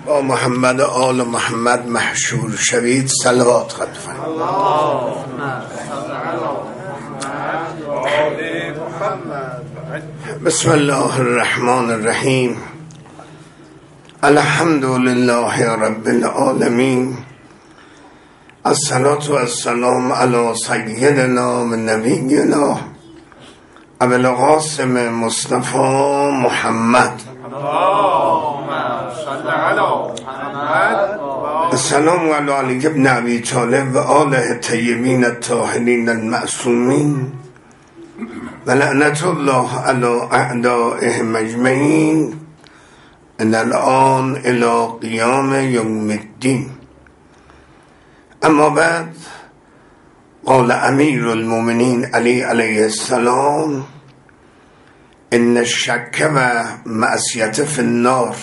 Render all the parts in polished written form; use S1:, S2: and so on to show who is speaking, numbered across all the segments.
S1: با محمد و آل محمد محشور شوید. صلوات خواهد فرمود. بسم الله الرحمن الرحیم. الحمد لله رب العالمین. الصلاة والسلام علی سیدنا و نبینا ابو القاسم مصطفی محمد. السلام علی علی ابن ابی طالب و آله الطیبین الطاهرین المعصومین و لعنت الله علی اعدائهم اجمعین ان الان الی قیام یوم الدین. اما بعد، قال امیر المؤمنین علی علیه السلام ان الشک و معصیت فی النار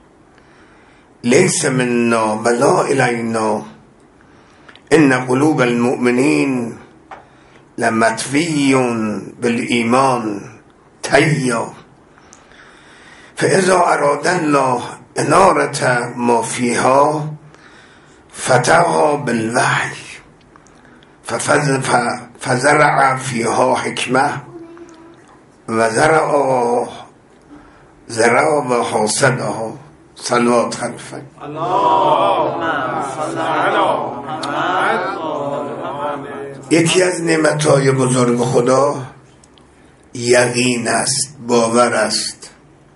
S1: لیس منا ولا الینا ان قلوب المؤمنین لمطوی بالایمان تیا فاذا اراد الله انارة ما فیها فتحها بالوحی فزرع فیها حکمه و زرع و حاصدها. صلوات خلفه. یکی از نعمتهای بزرگ خدا یقین است، باور است.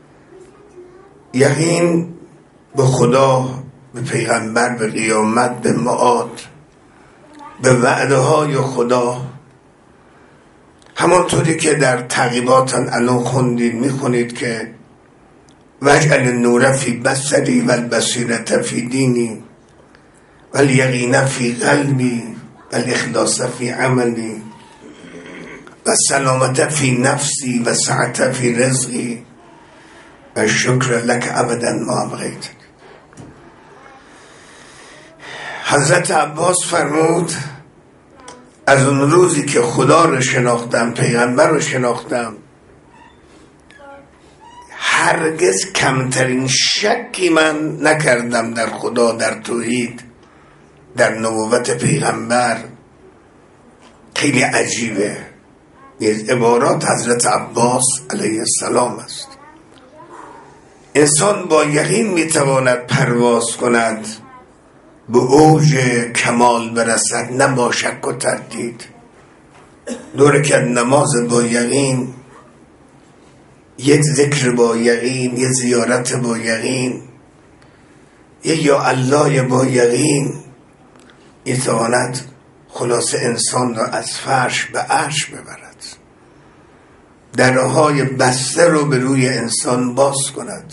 S1: یقین به خدا، به پیغمبر، به قیامت، به معاد، به وعده های خدا. همانطوری که در تعقیبات الان خوندید، میخونید که واجعل النور فی بصری و البصیرة فی دینی و الیقین فی قلبی و الاخلاص فی عملی و السلامة فی نفسی و سعة فی رزقی و شکر لک ابدا ما ابقیت. حضرت عباس فرمود از اون روزی که خدا رو شناختم، پیغمبر رو شناختم، هرگز کمترین شکی من نکردم در خدا، در توحید، در نبوت پیغمبر. خیلی عجیبه. این عبارات حضرت عباس علیه السلام است. انسان با یقین میتواند پرواز کند، به اوج کمال برسد، نه با شک و تردید. دوره که نماز با یقین، یک ذکر با یقین، یک زیارت با یقین، یک یا الله با یقین، میتواند خلاص انسان را از فرش به عرش ببرد، درهای بسته رو به روی انسان باز کند.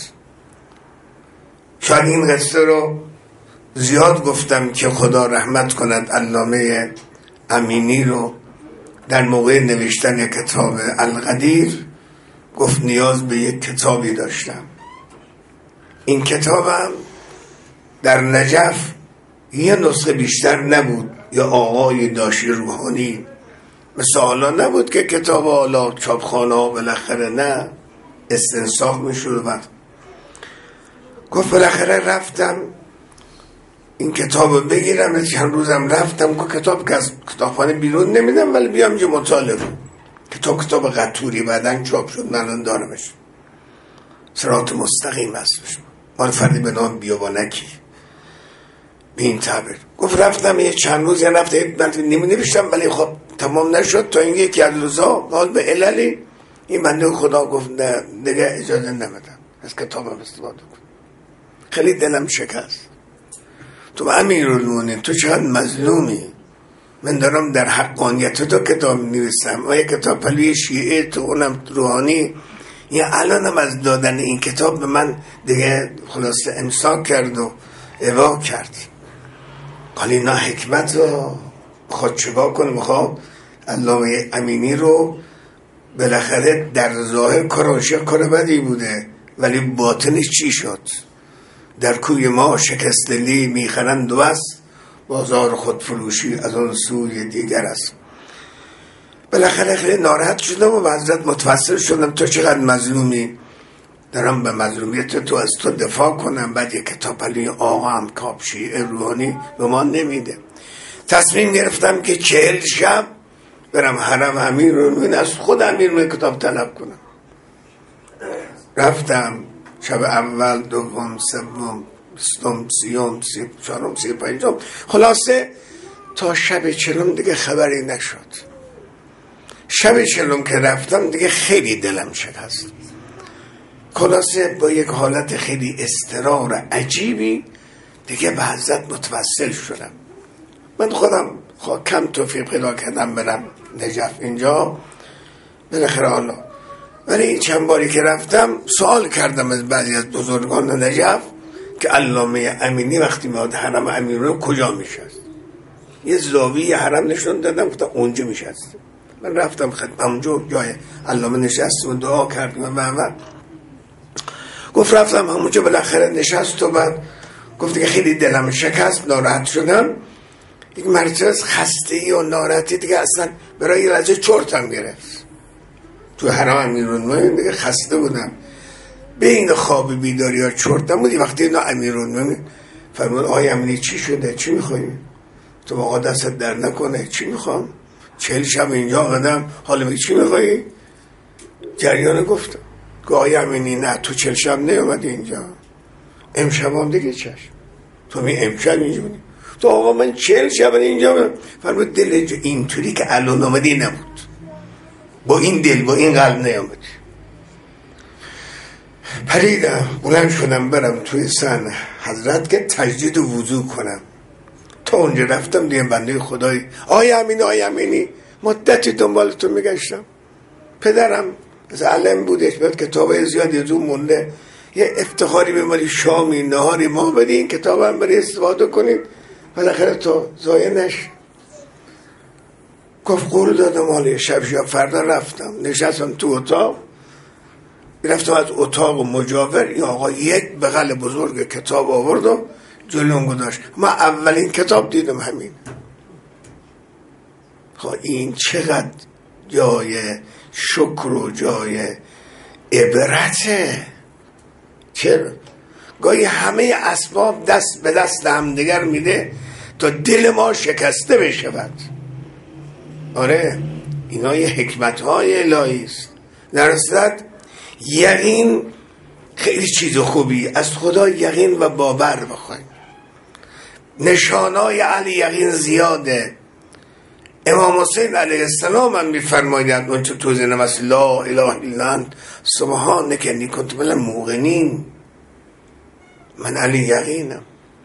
S1: شاید این قصه رو زیاد گفتم که خدا رحمت کند علامه امینی رو در موقع نوشتن کتاب القدیر گفت نیاز به یک کتابی داشتم. این کتابم در نجف یه نسخه بیشتر نبود، یا آقای داشی روحانی مثل حالا نبود که کتاب حالا چاپخانه ها بالاخره نه استنساخ میشود. گفت بالاخره رفتم این کتاب بگیرم. چند روزم رفتم که کتاب که از کتابخانه بیرون نمیدم ولی بیام اینجا مطالعه. کتاب قطوری بعدن چاپ شد، من الان دارمش. صراط مستقیم هستش، مال فردی به نام بیابانکی به این تعبیر. گفت رفتم یه چند روز، یه هفته نیمه نوشتم ولی خب تمام نشد. تا این یکی از روزا حال به عللی این بنده خدا گفت نه دیگه اجازه نمیدم از کتابم استفاده کن. خیلی دلم شکست. تو امیرالمومنین تو چقدر مظلومی. من دارم در حقانیت تو کتاب نویسم و یک کتاب پلوی شیعه تو اونم روحانی. یا الانم از دادن این کتاب به من دیگه خلاصه امساک کرد و اوا کرد. قال اینا حکمت رو خود چگاه کنه. میخواد علامه امینی رو بالاخره در ظاهر کارانشه کار بدی بوده ولی باطنش چی شد؟ در کوی ما شکستلی میخرند و است، بازار خودفروشی از اون سوی دیگر است. بالاخره خیلی ناراحت شدم و حضرت متوسل شدم تو چقدر مظلومی. دارم به مظلومیت تو از تو دفاع کنم، بعد یک کتاب علی آقا هم کابشی روحانی به ما نمیده. تصمیم گرفتم که 40 شب برم حرم امیرالمومنین از خود امیرالمومنین کتاب طلب کنم. رفتم شب اول، دوم، سوم، بیستم، سیوم، 34م، 35م، خلاصه تا شب 40 دیگه خبری نشد. شب 40 که رفتم دیگه خیلی دلم شکست. خلاصه با یک حالت خیلی اضطرار عجیبی دیگه به حضرت متوسل شدم. من خودم کم توفیق پیدا کردم برم نجف اینجا بالاخره حالا، ولی چند باری که رفتم سوال کردم از بعضی از بزرگان نجف که علامه امینی وقتی میاد حرم امیرالمومنین کجا میشست. یه زاویه حرم نشون دادم، گفتم اونجا میشست. من رفتم اونجا جای علامه نشست و دعا کردم و گفت رفتم همونجا بالاخره نشست و بعد گفت که خیلی دلم شکست، ناراحت شدم. یک مرتبه خستگی و ناراحتی دیگه اصلا برای یه لحظه چرتم گرفت. تو حرم امیرالمومنین دیگه خسته بودم، بین خواب بیداری ها چرتم بودی. وقتی اینا امیرالمومنین فرمود آقای امینی چی شده، چی میخوایی؟ تو آقا دستت در نکنه، چی میخوام؟ 40 شب اینجا آمدم، حالا چی میخوایی؟ جریان گفتم که آقای امینی نه تو 40 شب نیومدی اینجا، امشب هم دیگه چشم تو می امشب اینجا بودی. تو آقا من 40 شب اینجا. فرمود دل اینطوری که الان آمدی نبود، با این دل با این قلب نیامدی. پریدم بلند شدم برم توی سن حضرت که تجدید وضو کنم. تا اونجا رفتم دیگه بنده خدای آقای امینی مدتی دنبال تو میگشتم. پدرم از علم بودش، بعد کتابای زیادی از اون مونده، یه افتخاری به مالی شامی نهاری ما بدین کتابم برای استفاده کنین بالاخره تو ضایع نش. گفت قول دادم حالی شب فردا رفتم نشستم تو اتاق. رفتم از اتاق مجاور این آقا یک بغل بزرگ کتاب آورد و جلوم گذاشت. ما اولین کتاب دیدم همین. این چقدر جای شکر و جای عبرته. چرا؟ گاهی همه اسباب دست به دست همدیگر میده تا دل ما شکسته بشود. آره اینا یه حکمت‌های الهی است. در اصل یقین خیلی چیز خوبی، از خدا یقین و باور بخوایم. نشانای علی یقین زیاده. امام حسین علیه السلام هم میفرمایند اون تو توضیح نماز لا اله الا انت سبحانک انی کنت من الموقنین. من علی یقینم.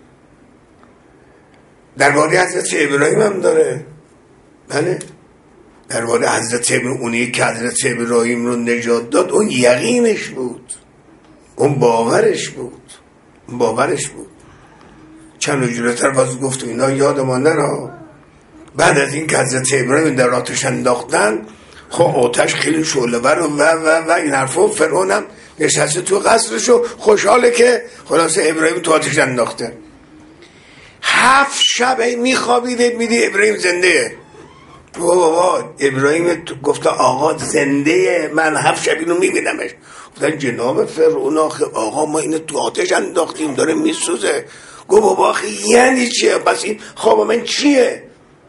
S1: درباره حضرت ابراهیم هم داره. بله درباره حضرت ابراهیم، اونی که حضرت ابراهیم رو نجات داد اون یقینش بود، اون باورش بود، اون باورش بود. چند جلوتر باز گفت اینا یادمان نره. بعد از این که حضرت ابراهیم در آتش انداختن، خب آتش خیلی شعله‌ور و این حرفا، فرعون هم نشسته تو قصرش و خوشحاله که خلاصه ابراهیم تو آتش انداخته. 7 شب میخوابیده میدی ابراهیم زنده. بابا ابراهیم گفته آقا زنده، من 7 شب اینو میبینمش. گفتن جناب فرعون آقا ما اینو تو آتش انداختیم داره میسوزه. گفت بابا یعنی چیه؟ پس این خواب من چیه؟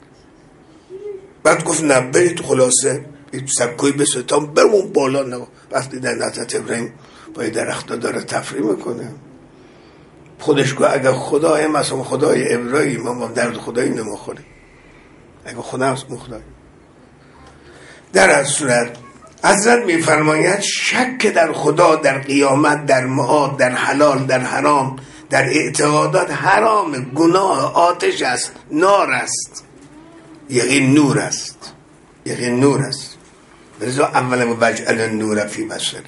S1: بعد گفت نه برید خلاصه سبکوی بستان برمون بالا. نه وقتی در حضرت ابراهیم با درخت داره تفریح میکنه، خودش گفت اگر خدای مثلا خدای ابراهیم ما درد خدایی نمیخوریم، اگر خدا هست مخدای. در از صورت حضرت میفرماید شک در خدا، در قیامت، در معاد، در حلال، در حرام، در اعتقادات حرام، گناه، آتش است، نار است. یقین نور است، یقین نور است. لذا اولا وجعل النور فی بصری،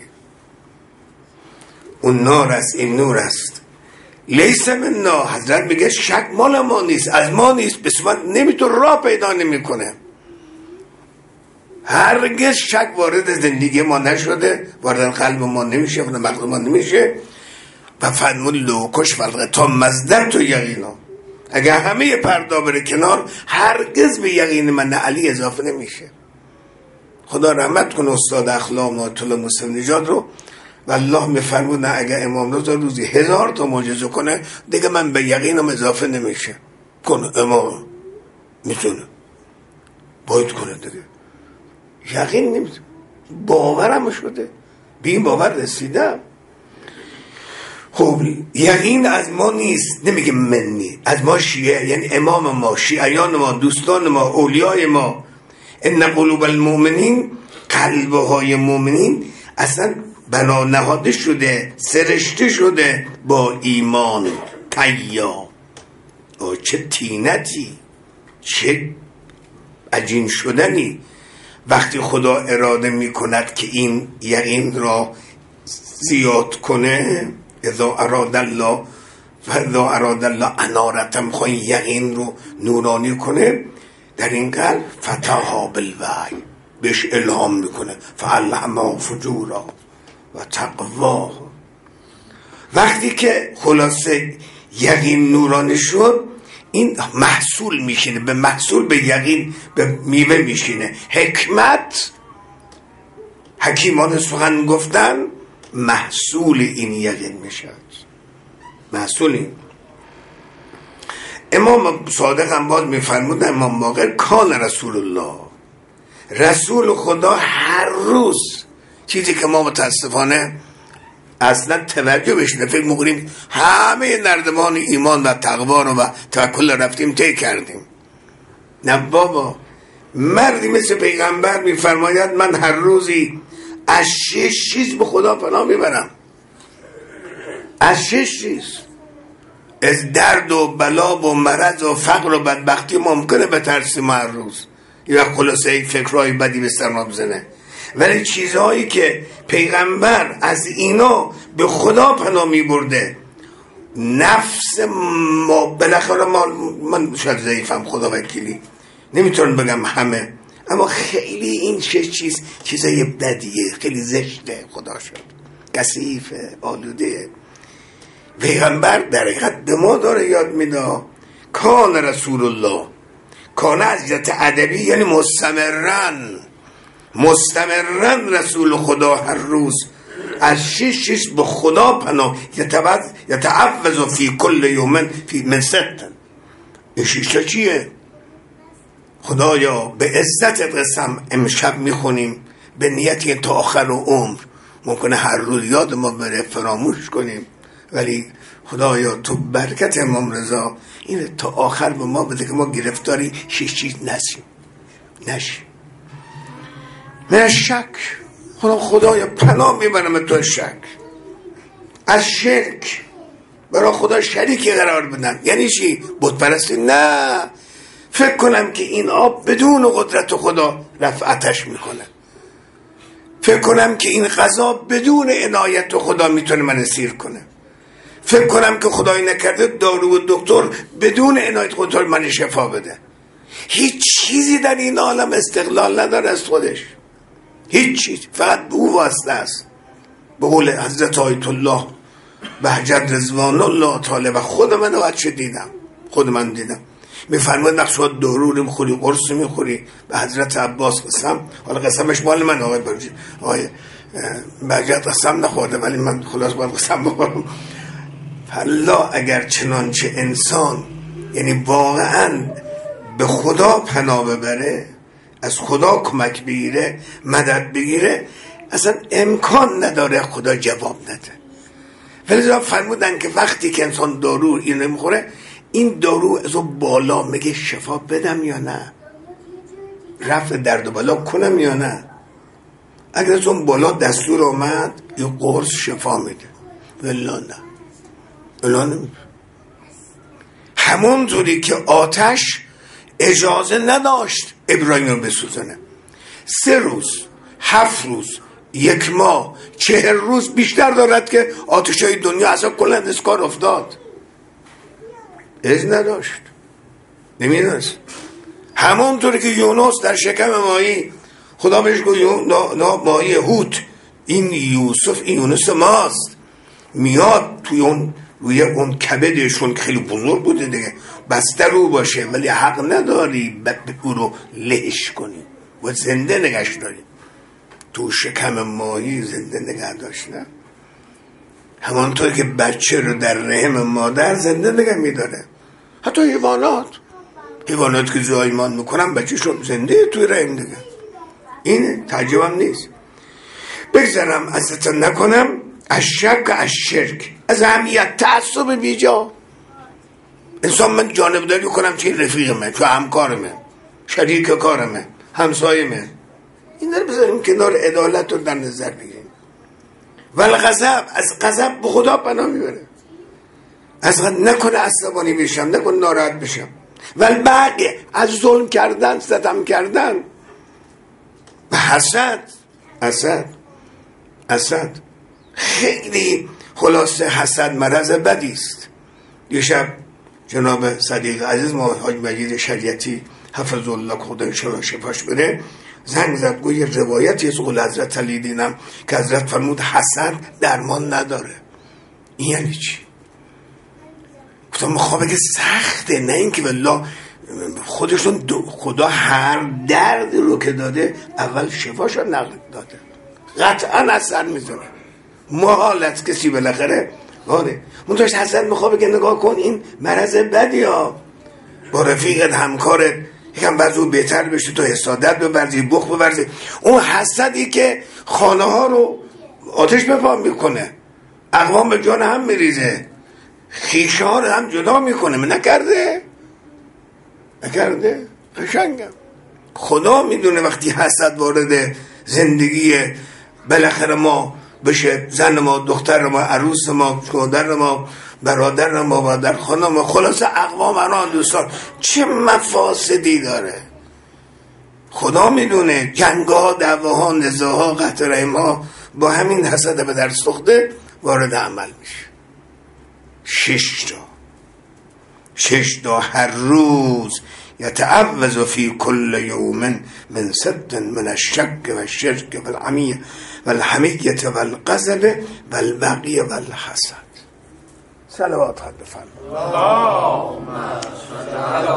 S1: اون نار است، این نور است. لیس منا، حضرت میگه شک مال ما نیست، از ما نیست، بسیار نمیتون راه پیدا نمیکنه. هرگز شک وارد زندگی ما نشده، وارد قلب ما نمیشه، وارد مغز ما نمیشه. و فرمود لوکش فرقه تا مزدر تو یقینا، اگر همه پردا بره کنار هرگز به یقین من علی اضافه نمیشه. خدا رحمت کنه استاد اخلاق آیت الله مسلم نژاد رو. والله میفرمودن اگر امام رضا روزی 1000 تا معجزه کنه دیگه من به یقینم اضافه نمیشه. کنه امام میتونه باید کنه دیگه، یقین نمیتونه، باورم شده، به این باور رسیدم. خب یقین از ما نیست، نمیگه منی، از ما شیعه، یعنی امام ما، شیعیان ما، دوستان ما، اولیای ما. ان قلوب المؤمنین، قلبهای مؤمنین اصلا بنا نهاده شده، سرشته شده با ایمان. تیا چه تینتی، چه عجین شدنی وقتی خدا اراده می کند که این یقین را زیاد کنه. اذا اراد الله انارتم، خواهی یقین رو نورانی کنه در این قلب، فتحها بالوحی، بهش الهام میکنه، فالهمها فجورا و تقوا. وقتی که خلاصه یقین نورانی شد، این محصول میشینه، به محصول، به یقین، به میوه میشینه. حکمت، حکیمان سخن گفتن، محصول این یقین میشه، محصول این. امام صادق هم باز میفرمودن، امام باقر، کان رسول الله، رسول خدا هر روز، چیزی که ما متاسفانه اصلا توجه بهش فکر میکنیم همه نردمان ایمان و تقوا رو و توکل رفتیم طی کردیم. نه بابا، مردی مثل پیغمبر میفرماید من هر روزی از 6 چیز به خدا پناه میبرم، از 6 چیز، از درد و بلا و مرض و فقر و بدبختی ممکنه بترسیم هر روز، یا خلاصه فکرهای بدی به سر ما بزنه، ولی چیزهایی که پیغمبر از اینا به خدا پناه می برده، نفس ما بالاخره من شاید ضعیفم، خدا وکیلی نمیتونم بگم همه، اما خیلی این 6 چیز چیزای بدیه، خیلی زشته، خدا شد کثیفه، آلوده. پیغمبر در حقیقت به ما داره یاد میده کان رسول الله، کان از جهت ادبی یعنی مستمرن رسول خدا هر روز از 6 چیز به خدا پناه، یتعوذ فی کل یوم فی من 6. این 6 تا چیه؟ خدایا به عزت قسم امشب میخونیم به نیتی تا آخر و عمر، ممکنه هر روز یاد ما بره فراموش کنیم، ولی خدایا تو برکت امام رضا این تا آخر به ما بده که ما گرفتاری 6 چیز نشیم. من شک، خدایا پناه میبرم تو شک، از شرک، برای خدا شریکی قرار بدن. یعنی چی؟ بت پرستی؟ نه، فکر کنم که این آب بدون قدرت خدا رفعتش میکنه، فکر کنم که این غذا بدون عنایت خدا میتونه من سیر کنه، فکر کنم که خدای نکرده دارو و دکتر بدون عنایت خدا من شفا بده. هیچ چیزی در این عالم استقلال نداره از خودش، هیچ چیز، فقط به او واسطه است. به قول حضرت آیت الله بهجت رضوان الله تعالی، و خود من بچه دیدم، خود من دیدم، میفرماید نقشه دارو رو میخوری، قرص میخوری، به حضرت عباس قسم، حالا قسمش مال من آقای بهجت قسم نخورده، ولی من خلاص باید قسم بخورم. الله اگر چنانچه انسان یعنی واقعا به خدا پناه ببره، از خدا کمک بگیره، مدد بگیره، اصلا امکان نداره خدا جواب نده. ولی فرمودن که وقتی که انسان دارو اینو میخوره، این دارو از اون بالا میگه شفا بدم یا نه، رفع درد و بلا کنم یا نه. اگر از اون بالا دستور آمد یه قرص شفا میده، ولا نه، ولا نمیده. همونطوری که آتش اجازه نداشت ابراهیم رو بسوزنه، 3 روز، 7 روز، 1 ماه، 40 روز بیشتر دارد که آتشای دنیا اصلا کلا از کار افتاد، از نداشت، نمیدونست. همونطوری که یونس در شکم ماهی خدا بهش گفت ماهی هوت، این یوسف، این یونس ماست، میاد توی اون روی اون کبدشون خیلی بزرگ بوده دیگه، بسته رو باشه، ولی حق نداری او رو لهش کنی و زنده نگهش داری. تو شکم ماهی زنده نگه داشتن همانطور که بچه رو در رحم مادر زنده نگه میداره. حتی حیوانات که زایمان میکنن بچه‌شون زنده توی رحم دیگه. این تعجبم نیست. بگذارم ازتون نکنم. از شک از شرک، از اهمیت تعصب بیجا. انسان من جانبداری کنم چه رفیقمه، چه همکارمه، شریک کارمه، همسایمه، این رو بذاریم کنار، عدالت رو در نظر بگیریم. ولی غضب، از غضب به خدا پناه میبره. از غضب نکنه عصبانی بشم، نکنه ناراحت بشم. ولی بقیه از ظلم کردن، ستم کردن و حسد خیلی خلاصه. حسد مرض بدی است. یه شب جناب صدیق عزیز ما حاج مجید شریعتی حفظ الله خدا انشاءالله شفاش بده زنگ زد، گوی یه روایتی از قول حضرت علی دیدم که حضرت فرمود حسد درمان نداره. این یعنی چی؟ گفتم مخوابه که سخته، نه اینکه والله خودشون خدا هر درد رو که داده اول شفاش رو نقل داده، قطعا اثر میزنه. محالت کسی بالاخره آره منتوش حسد میخواه بگه نگاه کن این مرض بدی ها، با رفیقت همکارت یکم برزو بهتر بشه تو حسادت ببرزی، بخ ببرزی. اون حسدی که خانه ها رو آتش بپا میکنه، اقوام به جان هم میریزه، خیشه ها رو هم جدا میکنه. من نکرده قشنگم. خدا میدونه وقتی حسد وارد زندگی بالاخره ما بشه، زن ما، دختر ما، عروس ما، شوهر ما، برادر ما، برادر خانه ما، خلاصه اقوام انا دوستان، چه مفاسدی داره. خدا میدونه جنگ‌ها، دعواها، نزاعها، قطع رحم‌ها با همین حسد به در سخته وارد عمل میشه. 6 تا هر روز یتعوذ فی کل یوم من ست من الشک و الشرک و العمیه و الحمیت و الغضب و البغی و الحسد. صلوات خود بفرمایید. اللهم صل علی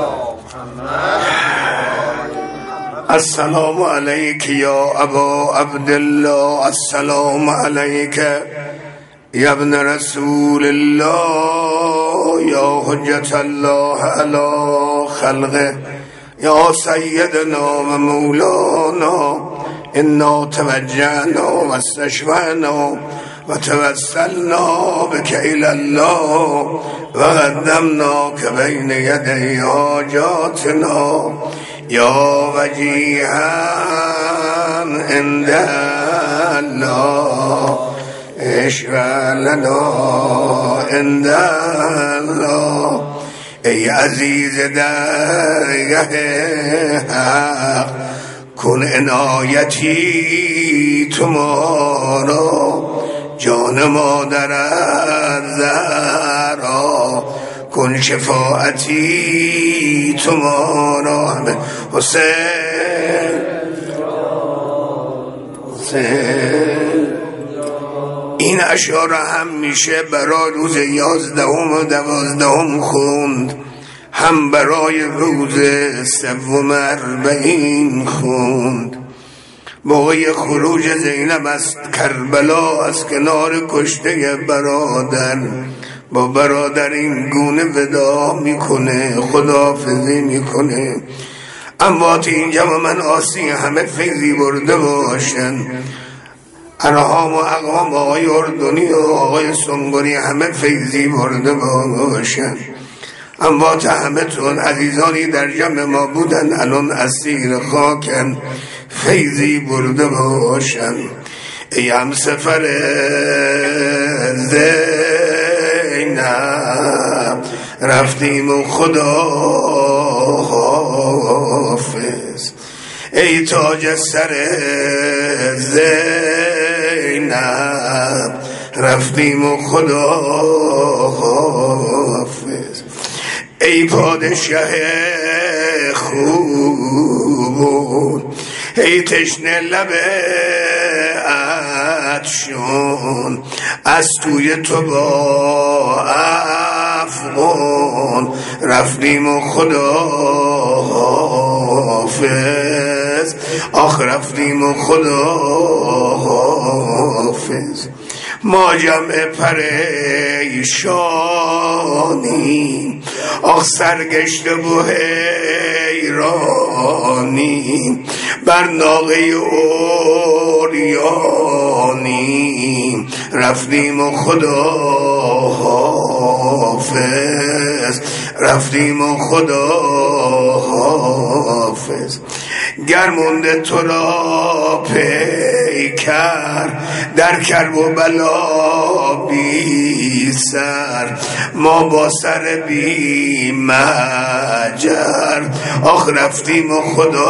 S1: محمد. السلام علیک یا ابا عبدالله، السلام علیک یا ابن رسول الله، یا حجت الله علی خلقه، یا سیدنا و مولانا. انا توجهنا و استشفعنا و توسلنا بک الی الله و قدمنا که بین یدی حاجاتنا یا وجیها عند الله اشفع لنا عند الله. ای عزیز درگه حق کن عنایتی تمارا، جان مادرت زهرا کن شفاعتی تمارا. حسین این اشعار هم میشه برای روز 11 و 12 خوند، هم برای روز 43 خوند. موقع خروج زینب از کربلا از کنار کشته برادر با برادر این گونه ودا میکنه، خداحافظی میکنه. اموات اینجا و من آسی همه فیضی برده باشن، ارهام و اقوام آقای اردنی و آقای سنگری همه فیضی برده باشن. اموات همه تون عزیزانی در جمع ما بودن الان اسیر خاکن، فیضی برده باشن. ای هم سفر زینب رفتیم و خدا حافظ. ای تاج سر زینب رفتیم و خدا حافظ. ای پادشه خوب، ای تشنه لبه عطشون، از توی تو با افغان رفتیم و خدا حافظ. آخ رفتیم و خدا حافظ. ما جمع پریشانی آخ سرگشته و حیرانی بر ناقه اوریانی رفتیم و خدا حافظ رفتیم و خدا حافظ گر مونده تو را پیکر در کرب و بلا بی سر ما با سر بی مجر آخ رفتیم و خدا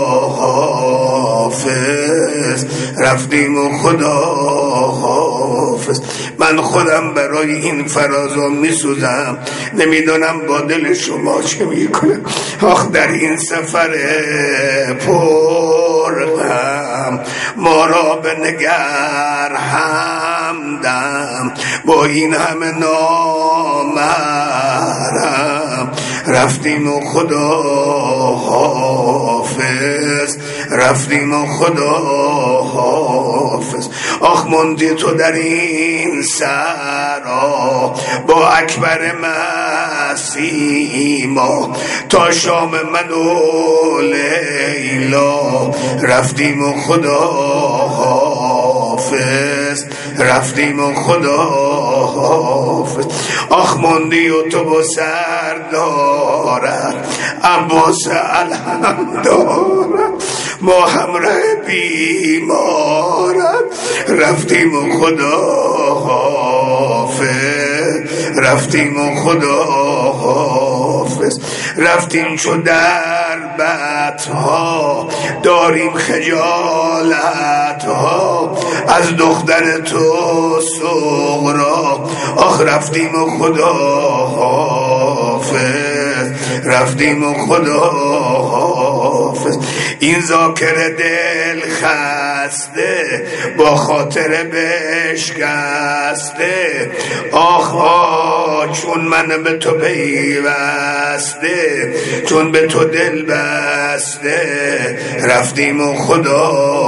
S1: حافظ رفتیم و خدا حافظ. من خودم برای این فرازا می سوزم، نمیدونم با دل شما چه می کنم. آخ در این سفر پرغم ما را به نگر همدم با این همه نامرم رفتیم و خدا حافظ رفتیم و خدا حافظ. آخ موندی تو در این سرا با اکبر مسیما تا شام من و لیلا رفتیم و خدا حافظ رفتیم و خدا حافظ. آخ موندی و تو با سر دارد عباس الحمد دارد ما همراه بیمارد رفتیم و خدا حافظ رفتیم و خدا حافظ. رفتیم چو در بدها داریم خجالت ها از دختر تو صغرا آخ رفتیم و خدا حافظ رفتیم و خدا حافظ. این ذاکر دل خسته با خاطر بشکسته آخ چون من به تو پیوسته چون به تو دل بسته رفتیم و خدا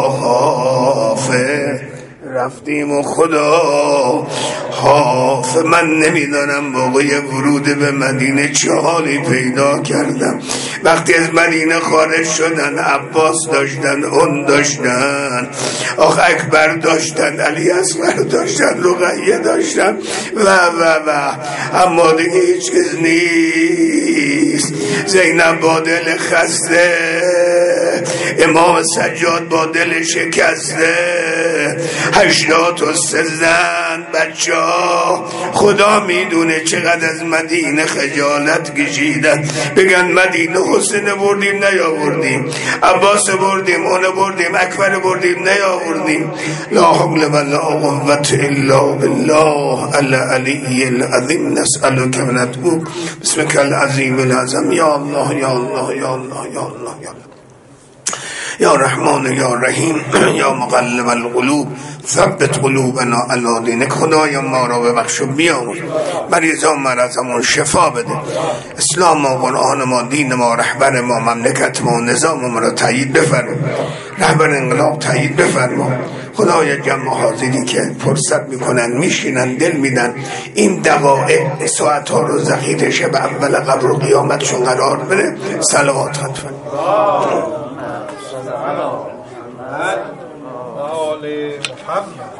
S1: حافظ رفتیم و خدا حافظ. من نمیدانم موقع ورود به مدینه چه حالی پیدا کردم. وقتی از مدینه خارج شدن عباس داشتن، اون داشتن، آخ اکبر داشتن، علی اصغر داشتن، رقیه داشتن و اما دیگه هیچ کس نیست. زینب با دل خسته، امام سجاد با دل شکسته، 83 زن بچه ها خدا میدونه چقدر از مدینه خجالت کشیدن. بگن مدینه حسین بردیم نیاوردیم، عباس بردیم اون بردیم، اکبر بردیم نیاوردیم. لا حول ولا قوة الا بالله العلی العظیم. نسألک و نتوب بسمک العظیم العظم. یا الله یا الله یا الله یا الله یا الله یا رحمان یا رحیم یا مقلب القلوب ثبت قلوبنا علی دینک. خدایا ما را ببخش و بیامرز، مریضان مرضمون شفا بده، اسلام ما، قرآن ما، دین ما، رهبر ما، مملکت ما، نظام ما را تایید بفرما، رهبر انقلاب تایید بفرما. خدایا جمع حاضری که فرصت میکنن میشینن دل میدن، این دقایق ساعت ها رو ذخیره شه به اول قبر و قیامتشون قرار بده. صلوات خطفن